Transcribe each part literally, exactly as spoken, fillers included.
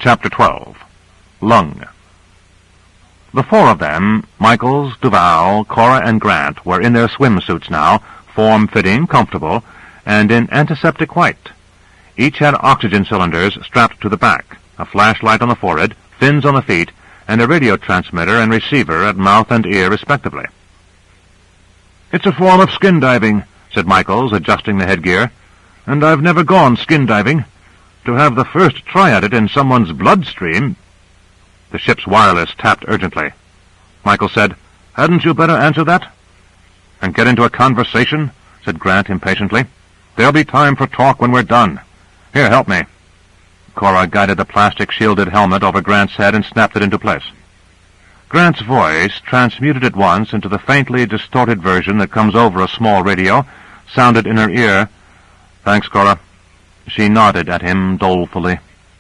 Chapter twelve. Lung. The four of them, Michaels, Duval, Cora, and Grant, were in their swimsuits now, form-fitting, comfortable, and in antiseptic white. Each had oxygen cylinders strapped to the back, a flashlight on the forehead, fins on the feet, and a radio transmitter and receiver at mouth and ear, respectively. "It's a form of skin diving," said Michaels, adjusting the headgear, "and I've never gone skin diving. To have the first try at it in someone's bloodstream—" The ship's wireless tapped urgently. Michael said, "Hadn't you better answer that?" "And get into a conversation?" said Grant impatiently. "There'll be time for talk when we're done. Here, help me." Cora guided the plastic-shielded helmet over Grant's head and snapped it into place. Grant's voice, transmuted at once into the faintly distorted version that comes over a small radio, sounded in her ear. "Thanks, Cora." She nodded at him dolefully.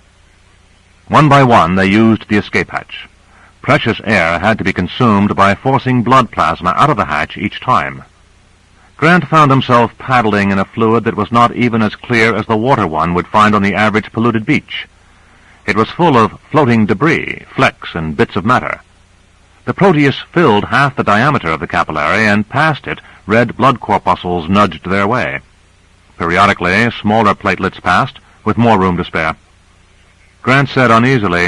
One by one they used the escape hatch. Precious air had to be consumed by forcing blood plasma out of the hatch each time. Grant found himself paddling in a fluid that was not even as clear as the water one would find on the average polluted beach. It was full of floating debris, flecks, and bits of matter. The Proteus filled half the diameter of the capillary, and past it red blood corpuscles nudged their way. Periodically, smaller platelets passed, with more room to spare. Grant said uneasily,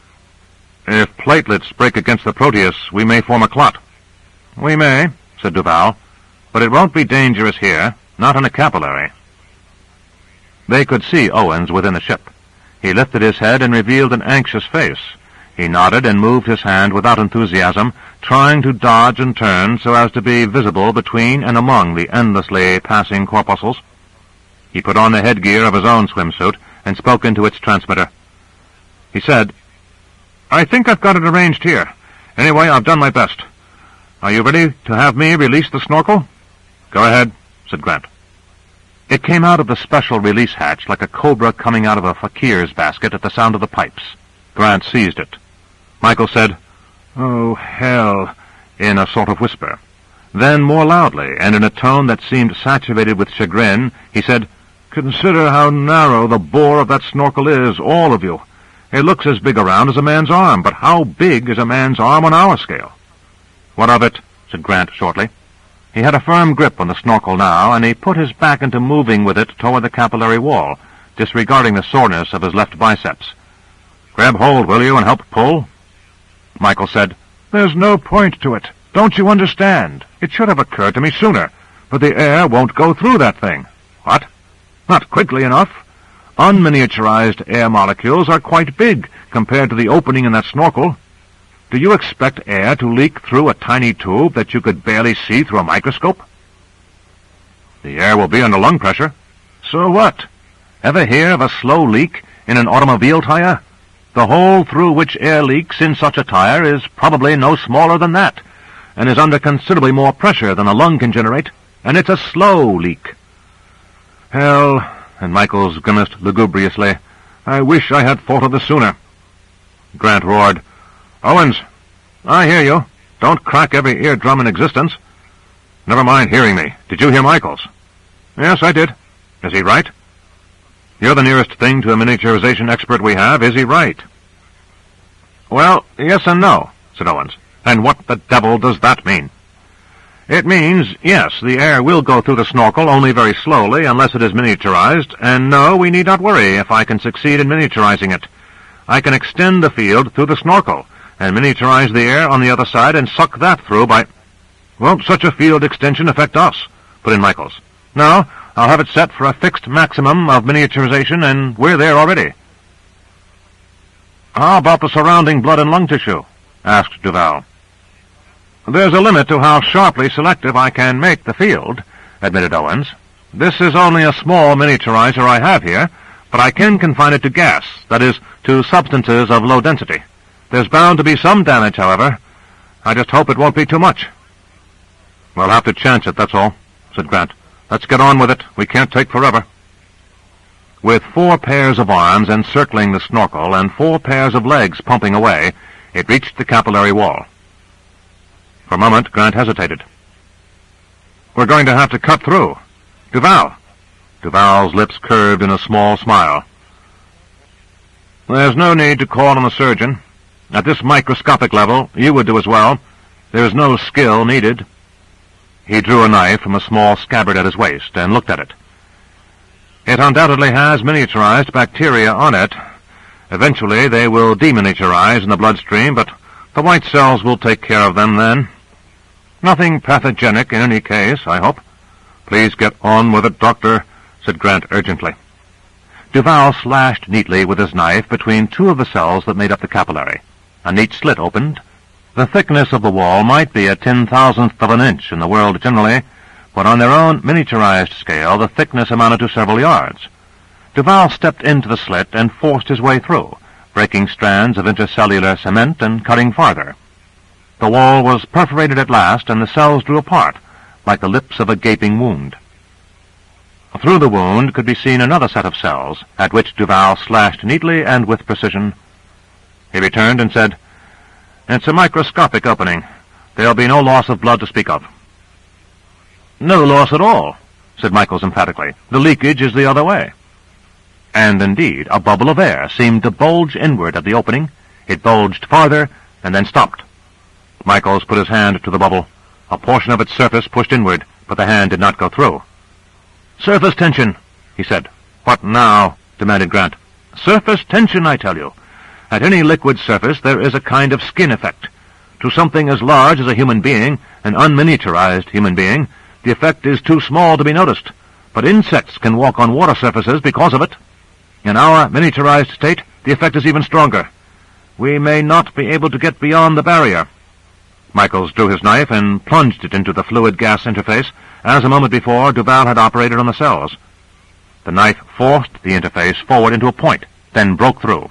"If platelets break against the Proteus, we may form a clot." "We may," said Duval, "but it won't be dangerous here, not in a capillary." They could see Owens within the ship. He lifted his head and revealed an anxious face. He nodded and moved his hand without enthusiasm, trying to dodge and turn so as to be visible between and among the endlessly passing corpuscles. He put on the headgear of his own swimsuit and spoke into its transmitter. He said, "I think I've got it arranged here. Anyway, I've done my best. Are you ready to have me release the snorkel?" "Go ahead," said Grant. It came out of the special release hatch like a cobra coming out of a fakir's basket at the sound of the pipes. Grant seized it. Michael said, "Oh, hell," in a sort of whisper. Then, more loudly, and in a tone that seemed saturated with chagrin, he said, "Consider how narrow the bore of that snorkel is, all of you. It looks as big around as a man's arm, but how big is a man's arm on our scale?" "What of it?" said Grant shortly. He had a firm grip on the snorkel now, and he put his back into moving with it toward the capillary wall, disregarding the soreness of his left biceps. "Grab hold, will you, and help pull?" Michael said, "There's no point to it. Don't you understand? It should have occurred to me sooner, but the air won't go through that thing." "What?" "Not quickly enough. Unminiaturized air molecules are quite big compared to the opening in that snorkel. Do you expect air to leak through a tiny tube that you could barely see through a microscope?" "The air will be under lung pressure." "So what? Ever hear of a slow leak in an automobile tire? The hole through which air leaks in such a tire is probably no smaller than that, and is under considerably more pressure than a lung can generate, and it's a slow leak." "Hell," and Michaels grimaced lugubriously, "I wish I had thought of this sooner." Grant roared, "Owens, I hear you. Don't crack every eardrum in existence." "Never mind hearing me. Did you hear Michaels?" "Yes, I did." "Is he right?" "You're the nearest thing to a miniaturization expert we have. Is he right?" "Well, yes and no," said Owens. "And what the devil does that mean?" "It means, yes, the air will go through the snorkel only very slowly unless it is miniaturized, and no, we need not worry if I can succeed in miniaturizing it. I can extend the field through the snorkel and miniaturize the air on the other side and suck that through by—" "Won't such a field extension affect us?" put in Michaels. "No, I'll have it set for a fixed maximum of miniaturization, and we're there already." "How about the surrounding blood and lung tissue?" asked Duval. "There's a limit to how sharply selective I can make the field," admitted Owens. "This is only a small miniaturizer I have here, but I can confine it to gas, that is, to substances of low density. There's bound to be some damage, however. I just hope it won't be too much." "We'll have to chance it, that's all," said Grant. "Let's get on with it. We can't take forever." With four pairs of arms encircling the snorkel and four pairs of legs pumping away, it reached the capillary wall. For a moment, Grant hesitated. "We're going to have to cut through. Duval." Duval's lips curved in a small smile. There's no need to call on the surgeon. At this microscopic level, you would do as well. There is no skill needed." He drew a knife from a small scabbard at his waist and looked at it. "It undoubtedly has miniaturized bacteria on it. Eventually they will deminiaturize in the bloodstream, but the white cells will take care of them then. Nothing pathogenic in any case, I hope." "Please get on with it, Doctor," said Grant urgently. Duval slashed neatly with his knife between two of the cells that made up the capillary. A neat slit opened. The thickness of the wall might be a ten-thousandth of an inch in the world generally, but on their own miniaturized scale the thickness amounted to several yards. Duval stepped into the slit and forced his way through, breaking strands of intercellular cement and cutting farther. The wall was perforated at last, and the cells drew apart, like the lips of a gaping wound. Through the wound could be seen another set of cells, at which Duval slashed neatly and with precision. He returned and said, "It's a microscopic opening. There'll be no loss of blood to speak of." "No loss at all," said Michaels emphatically. "The leakage is the other way." And indeed, a bubble of air seemed to bulge inward at the opening. It bulged farther, and then stopped. Michaels put his hand to the bubble. A portion of its surface pushed inward, but the hand did not go through. "Surface tension," he said. "What now?" demanded Grant. "Surface tension, I tell you. At any liquid surface there is a kind of skin effect. To something as large as a human being, an unminiaturized human being, the effect is too small to be noticed, but insects can walk on water surfaces because of it. In our miniaturized state, the effect is even stronger. We may not be able to get beyond the barrier." Michaels drew his knife and plunged it into the fluid-gas interface, as a moment before Duval had operated on the cells. The knife forced the interface forward into a point, then broke through.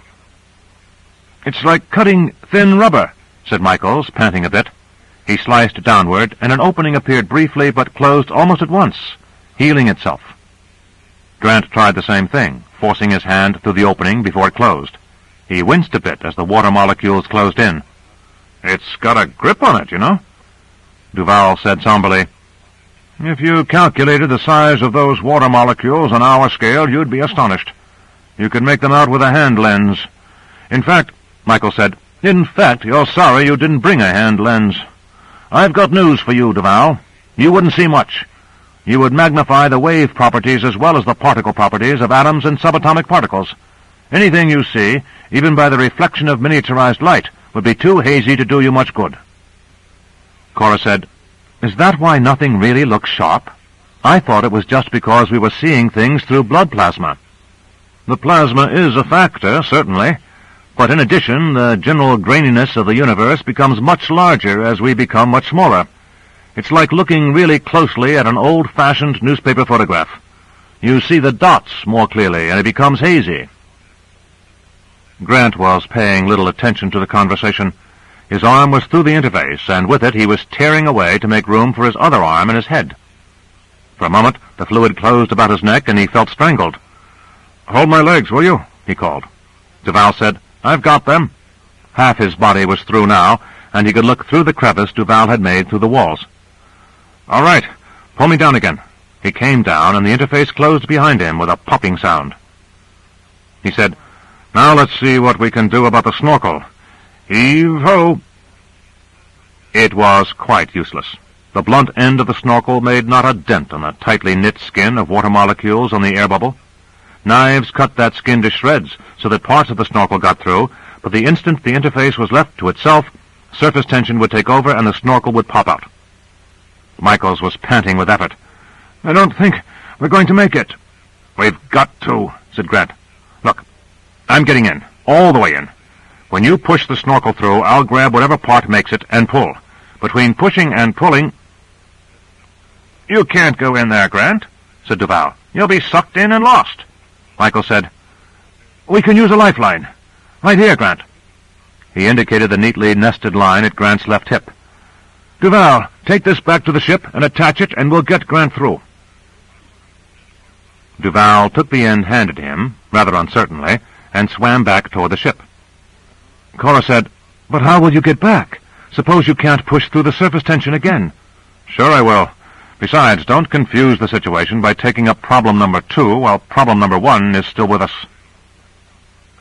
"It's like cutting thin rubber," said Michaels, panting a bit. He sliced downward, and an opening appeared briefly but closed almost at once, healing itself. Grant tried the same thing, forcing his hand through the opening before it closed. He winced a bit as the water molecules closed in. "It's got a grip on it, you know." Duval said somberly, "If you calculated the size of those water molecules on our scale, you'd be astonished. You could make them out with a hand lens. In fact," Michael said, "in fact, you're sorry you didn't bring a hand lens. I've got news for you, Duval. You wouldn't see much. You would magnify the wave properties as well as the particle properties of atoms and subatomic particles. Anything you see, even by the reflection of miniaturized light, would be too hazy to do you much good." Cora said, "Is that why nothing really looks sharp? I thought it was just because we were seeing things through blood plasma." "The plasma is a factor, certainly. But in addition, the general graininess of the universe becomes much larger as we become much smaller. It's like looking really closely at an old-fashioned newspaper photograph. You see the dots more clearly, and it becomes hazy." Grant was paying little attention to the conversation. His arm was through the interface, and with it he was tearing away to make room for his other arm and his head. For a moment the fluid closed about his neck, and he felt strangled. "Hold my legs, will you?" he called. Duval said, "I've got them." Half his body was through now, and he could look through the crevice Duval had made through the walls. "All right, pull me down again." He came down, and the interface closed behind him with a popping sound. He said, "Now let's see what we can do about the snorkel. Heave-ho!" It was quite useless. The blunt end of the snorkel made not a dent on the tightly knit skin of water molecules on the air bubble. Knives cut that skin to shreds, so that parts of the snorkel got through, but the instant the interface was left to itself, surface tension would take over and the snorkel would pop out. Michaels was panting with effort. "I don't think we're going to make it." "We've got to," said Grant. "Look, I'm getting in, all the way in. When you push the snorkel through, I'll grab whatever part makes it and pull. Between pushing and pulling—" "You can't go in there, Grant," said Duval. "You'll be sucked in and lost." Michael said, "We can use a lifeline. Right here, Grant." He indicated the neatly nested line at Grant's left hip. "Duval, take this back to the ship and attach it, and we'll get Grant through." Duval took the end handed him, rather uncertainly, and swam back toward the ship. Cora said, "But how will you get back? Suppose you can't push through the surface tension again." "Sure I will. Besides, don't confuse the situation by taking up problem number two while problem number one is still with us."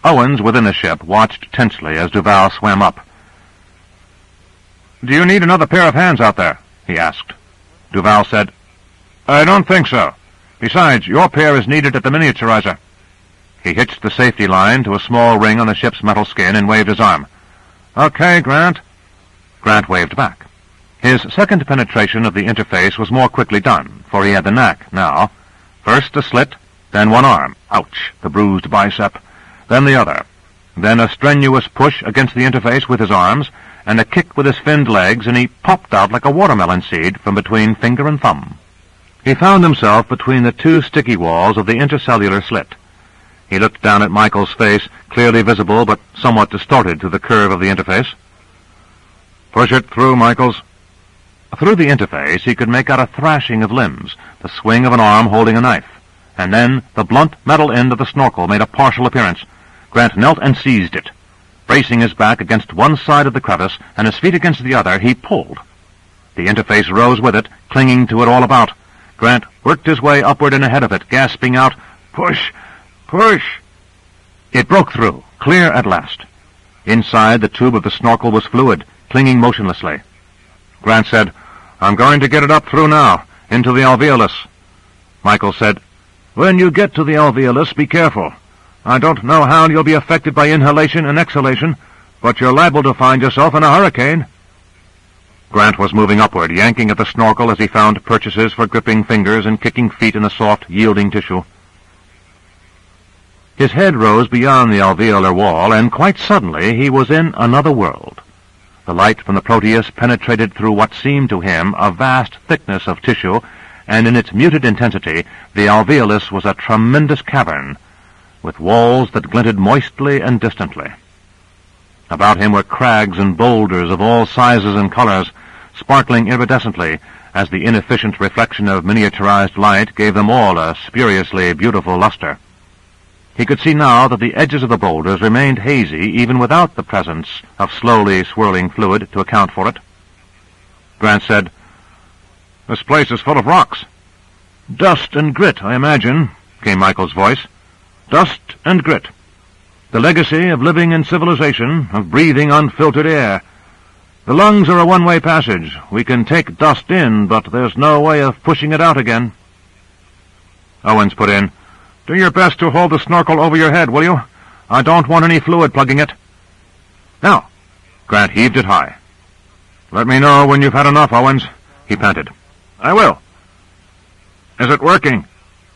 Owens, within the ship, watched tensely as Duval swam up. "Do you need another pair of hands out there?" he asked. Duval said, "I don't think so. Besides, your pair is needed at the miniaturizer." He hitched the safety line to a small ring on the ship's metal skin and waved his arm. "Okay, Grant." Grant waved back. His second penetration of the interface was more quickly done, for he had the knack now. First a slit, then one arm. Ouch, the bruised bicep. Then the other. Then a strenuous push against the interface with his arms, and a kick with his finned legs, and he popped out like a watermelon seed from between finger and thumb. He found himself between the two sticky walls of the intercellular slit. He looked down at Michael's face, clearly visible but somewhat distorted through the curve of the interface. "Push it through, Michaels." Through the interface he could make out a thrashing of limbs, the swing of an arm holding a knife, and then the blunt metal end of the snorkel made a partial appearance. Grant knelt and seized it. Bracing his back against one side of the crevice and his feet against the other, he pulled. The interface rose with it, clinging to it all about. Grant worked his way upward and ahead of it, gasping out, "Push! Push!" It broke through, clear at last. Inside, the tube of the snorkel was fluid, clinging motionlessly. Grant said, "I'm going to get it up through now, into the alveolus." Michael said, "When you get to the alveolus, be careful. I don't know how you'll be affected by inhalation and exhalation, but you're liable to find yourself in a hurricane." Grant was moving upward, yanking at the snorkel as he found purchases for gripping fingers and kicking feet in the soft, yielding tissue. His head rose beyond the alveolar wall, and quite suddenly he was in another world. The light from the Proteus penetrated through what seemed to him a vast thickness of tissue, and in its muted intensity the alveolus was a tremendous cavern, with walls that glinted moistly and distantly. About him were crags and boulders of all sizes and colors, sparkling iridescently as the inefficient reflection of miniaturized light gave them all a spuriously beautiful luster. He could see now that the edges of the boulders remained hazy even without the presence of slowly swirling fluid to account for it. Grant said, "This place is full of rocks." "Dust and grit, I imagine," came Michael's voice. "Dust and grit. The legacy of living in civilization, of breathing unfiltered air. The lungs are a one-way passage. We can take dust in, but there's no way of pushing it out again." Owens put in, "Do your best to hold the snorkel over your head, will you? I don't want any fluid plugging it." "Now!" Grant heaved it high. "Let me know when you've had enough, Owens," he panted. "I will." "Is it working?"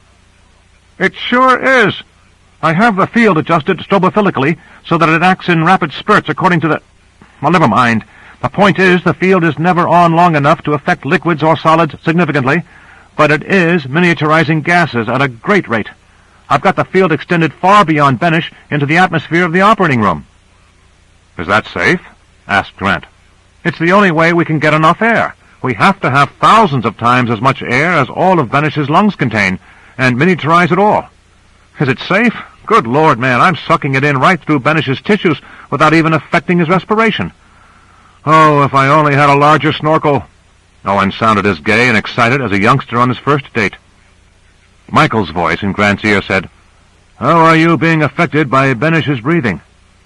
"It sure is. I have the field adjusted strobophilically so that it acts in rapid spurts according to the... Well, never mind. The point is the field is never on long enough to affect liquids or solids significantly, but it is miniaturizing gases at a great rate. I've got the field extended far beyond Benish into the atmosphere of the operating room." "Is that safe?" asked Grant. "It's the only way we can get enough air. We have to have thousands of times as much air as all of Benish's lungs contain, and miniaturize it all. Is it safe? Good Lord, man, I'm sucking it in right through Benish's tissues without even affecting his respiration. Oh, if I only had a larger snorkel." Owen sounded as gay and excited as a youngster on his first date. Michael's voice in Grant's ear said, "How are you being affected by Benish's breathing?"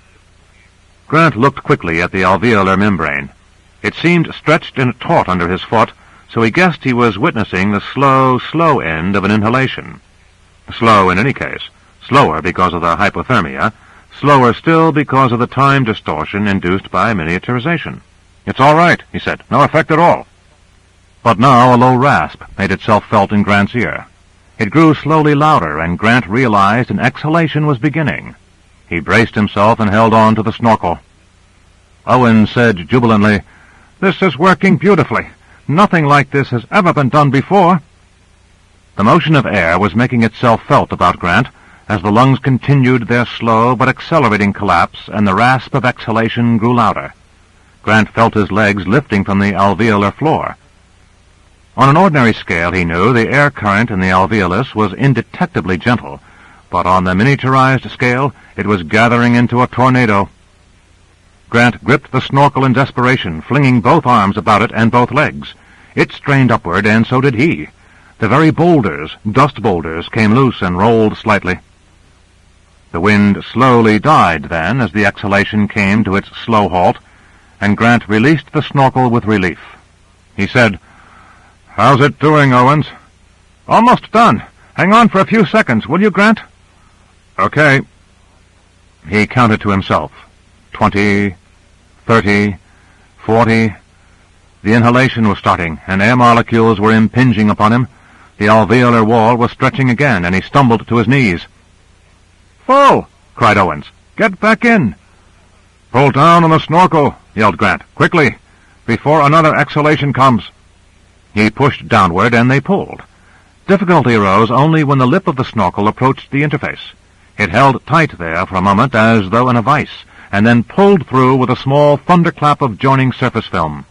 Grant looked quickly at the alveolar membrane. It seemed stretched and taut under his foot, so he guessed he was witnessing the slow, slow end of an inhalation. Slow in any case, slower because of the hypothermia, slower still because of the time distortion induced by miniaturization. "It's all right," he said. "No effect at all." But now a low rasp made itself felt in Grant's ear. It grew slowly louder, and Grant realized an exhalation was beginning. He braced himself and held on to the snorkel. Owen said jubilantly, "This is working beautifully. Nothing like this has ever been done before." The motion of air was making itself felt about Grant as the lungs continued their slow but accelerating collapse, and the rasp of exhalation grew louder. Grant felt his legs lifting from the alveolar floor. On an ordinary scale, he knew, the air current in the alveolus was indetectably gentle, but on the miniaturized scale, it was gathering into a tornado. Grant gripped the snorkel in desperation, flinging both arms about it and both legs. It strained upward, and so did he. The very boulders, dust boulders, came loose and rolled slightly. The wind slowly died then as the exhalation came to its slow halt, and Grant released the snorkel with relief. He said, "How's it doing, Owens?" "Almost done. Hang on for a few seconds, will you, Grant?" "Okay." He counted to himself. Twenty, thirty, forty. The inhalation was starting, and air molecules were impinging upon him. The alveolar wall was stretching again, and he stumbled to his knees. "Full!" cried Owens. "Get back in!" "Pull down on the snorkel!" yelled Grant. "Quickly, before another exhalation comes." He pushed downward, and they pulled. Difficulty arose only when the lip of the snorkel approached the interface. It held tight there for a moment as though in a vice, and then pulled through with a small thunderclap of joining surface film.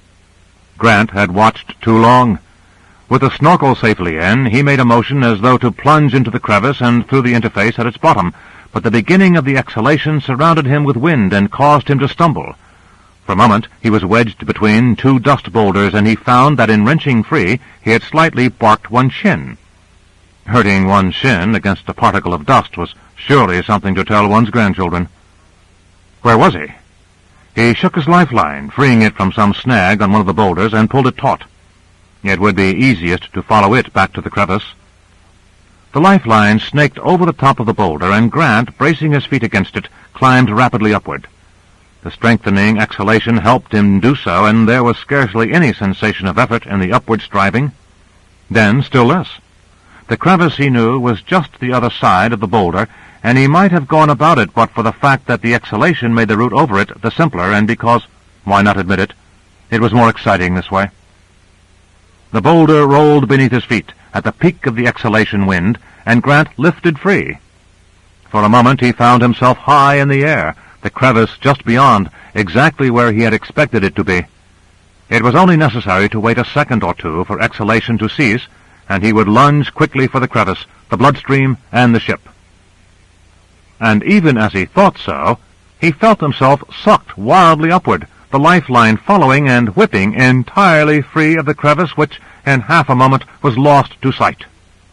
Grant had watched too long. With the snorkel safely in, he made a motion as though to plunge into the crevice and through the interface at its bottom, but the beginning of the exhalation surrounded him with wind and caused him to stumble. For a moment he was wedged between two dust boulders, and he found that in wrenching free he had slightly barked one shin. Hurting one's shin against a particle of dust was surely something to tell one's grandchildren. Where was he? He shook his lifeline, freeing it from some snag on one of the boulders, and pulled it taut. It would be easiest to follow it back to the crevice. The lifeline snaked over the top of the boulder, and Grant, bracing his feet against it, climbed rapidly upward. The strengthening exhalation helped him do so, and there was scarcely any sensation of effort in the upward striving. Then still less. The crevice, he knew, was just the other side of the boulder, and he might have gone about it but for the fact that the exhalation made the route over it the simpler, and because, why not admit it, it was more exciting this way. The boulder rolled beneath his feet at the peak of the exhalation wind, and Grant lifted free. For a moment he found himself high in the air, the crevice just beyond, exactly where he had expected it to be. It was only necessary to wait a second or two for exhalation to cease, and he would lunge quickly for the crevice, the bloodstream, and the ship. And even as he thought so, he felt himself sucked wildly upward, the lifeline following and whipping entirely free of the crevice, which in half a moment was lost to sight.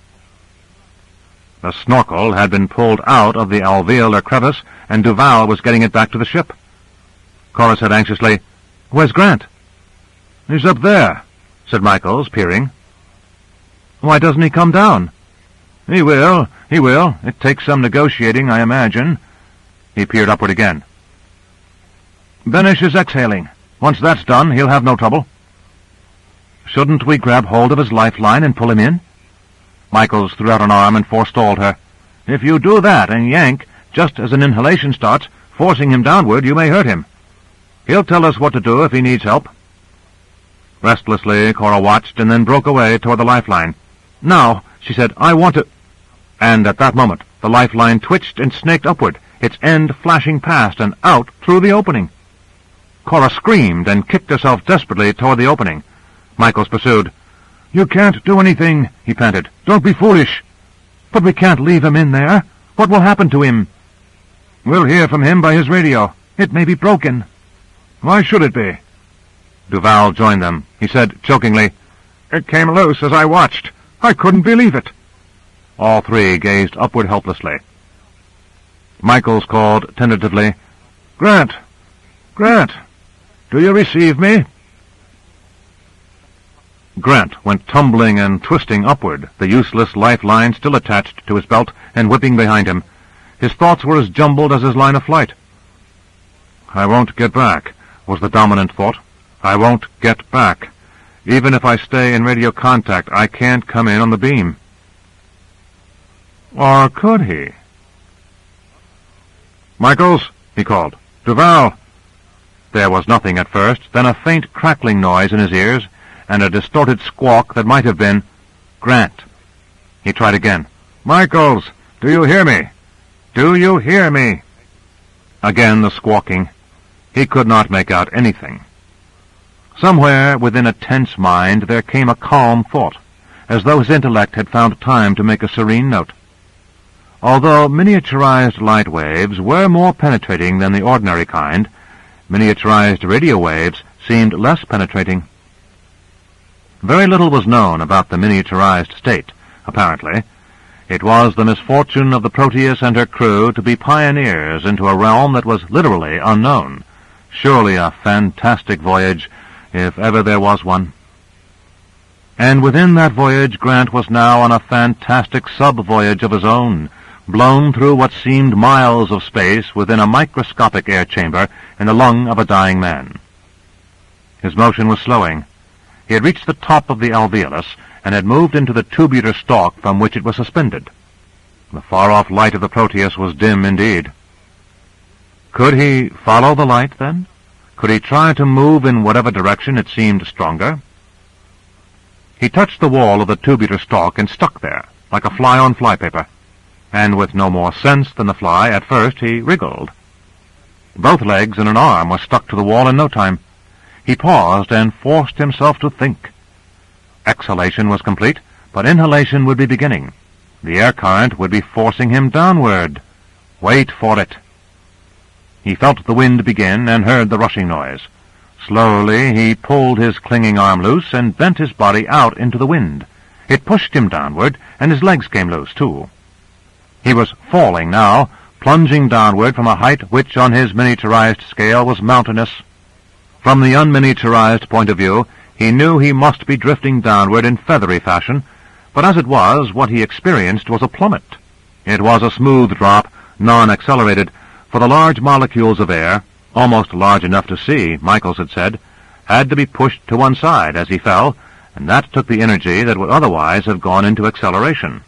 The snorkel had been pulled out of the alveolar crevice, and Duval was getting it back to the ship. Cora said anxiously, "Where's Grant?" "He's up there," said Michaels, peering. "Why doesn't he come down?" "He will, he will. It takes some negotiating, I imagine." He peered upward again. "Benish is exhaling. Once that's done, he'll have no trouble." "Shouldn't we grab hold of his lifeline and pull him in?" Michaels threw out an arm and forestalled her. "If you do that and yank, just as an inhalation starts, forcing him downward, you may hurt him. He'll tell us what to do if he needs help." Restlessly, Cora watched and then broke away toward the lifeline. "Now," she said, "I want to—" And at that moment, the lifeline twitched and snaked upward, its end flashing past and out through the opening. Cora screamed and kicked herself desperately toward the opening. Michaels pursued. "You can't do anything," he panted. "Don't be foolish." "But we can't leave him in there. What will happen to him?" "We'll hear from him by his radio. It may be broken." "Why should it be?" Duval joined them. He said chokingly, "It came loose as I watched. I couldn't believe it." All three gazed upward helplessly. Michaels called tentatively, "Grant! Grant! Do you receive me?" Grant went tumbling and twisting upward, the useless lifeline still attached to his belt and whipping behind him. His thoughts were as jumbled as his line of flight. "I won't get back," was the dominant thought. "I won't get back. Even if I stay in radio contact, I can't come in on the beam." Or could he? "Michaels," he called. "Duval." There was nothing at first, then a faint crackling noise in his ears, and a distorted squawk that might have been Grant. He tried again. "Michaels, do you hear me? Do you hear me?" Again the squawking. He could not make out anything. Somewhere within a tense mind there came a calm thought, as though his intellect had found time to make a serene note. Although miniaturized light waves were more penetrating than the ordinary kind, miniaturized radio waves seemed less penetrating. Very little was known about the miniaturized state, apparently. It was the misfortune of the Proteus and her crew to be pioneers into a realm that was literally unknown. Surely a fantastic voyage, if ever there was one. And within that voyage Grant was now on a fantastic sub-voyage of his own, blown through what seemed miles of space within a microscopic air chamber in the lung of a dying man. His motion was slowing. He had reached the top of the alveolus and had moved into the tubular stalk from which it was suspended. The far-off light of the Proteus was dim indeed. Could he follow the light, then? Could he try to move in whatever direction it seemed stronger? He touched the wall of the tubular stalk and stuck there, like a fly on flypaper, and with no more sense than the fly, at first he wriggled. Both legs and an arm were stuck to the wall in no time. He paused and forced himself to think. Exhalation was complete, but inhalation would be beginning. The air current would be forcing him downward. Wait for it. He felt the wind begin and heard the rushing noise. Slowly he pulled his clinging arm loose and bent his body out into the wind. It pushed him downward, and his legs came loose, too. He was falling now, plunging downward from a height which, on his miniaturized scale, was mountainous. From the unminiaturized point of view, he knew he must be drifting downward in feathery fashion, but as it was, what he experienced was a plummet. It was a smooth drop, non-accelerated, for the large molecules of air, almost large enough to see, Michaels had said, had to be pushed to one side as he fell, and that took the energy that would otherwise have gone into acceleration.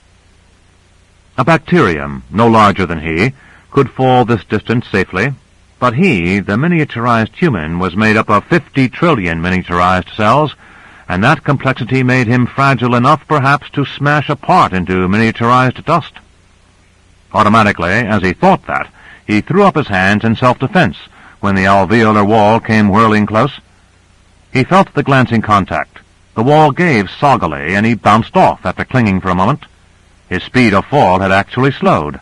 A bacterium, no larger than he, could fall this distance safely, but he, the miniaturized human, was made up of fifty trillion miniaturized cells, and that complexity made him fragile enough perhaps to smash apart into miniaturized dust. Automatically, as he thought that, he threw up his hands in self-defense when the alveolar wall came whirling close. He felt the glancing contact. The wall gave soggily, and he bounced off after clinging for a moment. His speed of fall had actually slowed.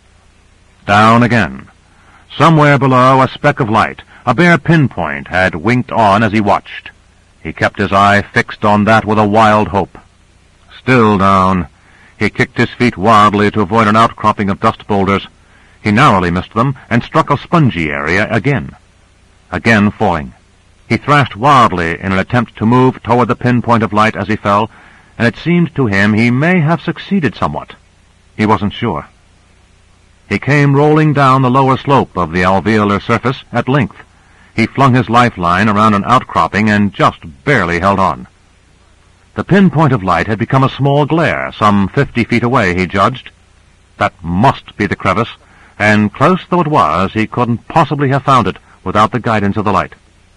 Down again. Somewhere below, a speck of light, a bare pinpoint, had winked on as he watched. He kept his eye fixed on that with a wild hope. Still down. He kicked his feet wildly to avoid an outcropping of dust boulders. He narrowly missed them and struck a spongy area again. Again falling. He thrashed wildly in an attempt to move toward the pinpoint of light as he fell, and it seemed to him he may have succeeded somewhat. He wasn't sure. He came rolling down the lower slope of the alveolar surface at length. He flung his lifeline around an outcropping and just barely held on. The pinpoint of light had become a small glare, some fifty feet away, he judged. That must be the crevice, and close though it was, he couldn't possibly have found it without the guidance of the light.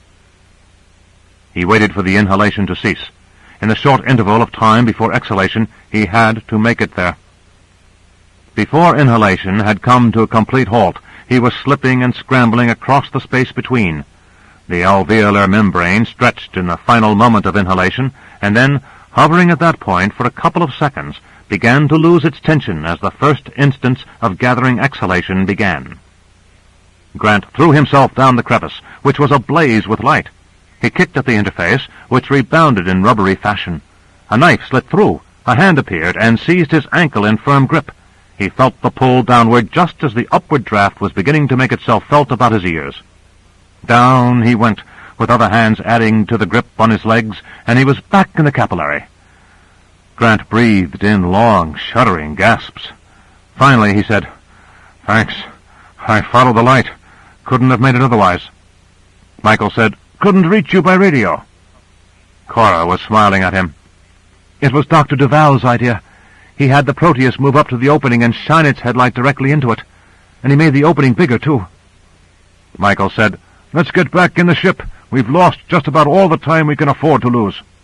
He waited for the inhalation to cease. In the short interval of time before exhalation, he had to make it there. Before inhalation had come to a complete halt, he was slipping and scrambling across the space between. The alveolar membrane stretched in the final moment of inhalation, and then, hovering at that point for a couple of seconds, began to lose its tension as the first instance of gathering exhalation began. Grant threw himself down the crevice, which was ablaze with light. He kicked at the interface, which rebounded in rubbery fashion. A knife slit through. A hand appeared and seized his ankle in firm grip. He felt the pull downward just as the upward draft was beginning to make itself felt about his ears. Down he went, with other hands adding to the grip on his legs, and he was back in the capillary. Grant breathed in long, shuddering gasps. Finally he said, "Thanks. I followed the light. Couldn't have made it otherwise." Michael said, "Couldn't reach you by radio." Cora was smiling at him. "It was Doctor Duval's idea. He had the Proteus move up to the opening and shine its headlight directly into it. And he made the opening bigger, too." Michael said, "Let's get back in the ship. We've lost just about all the time we can afford to lose."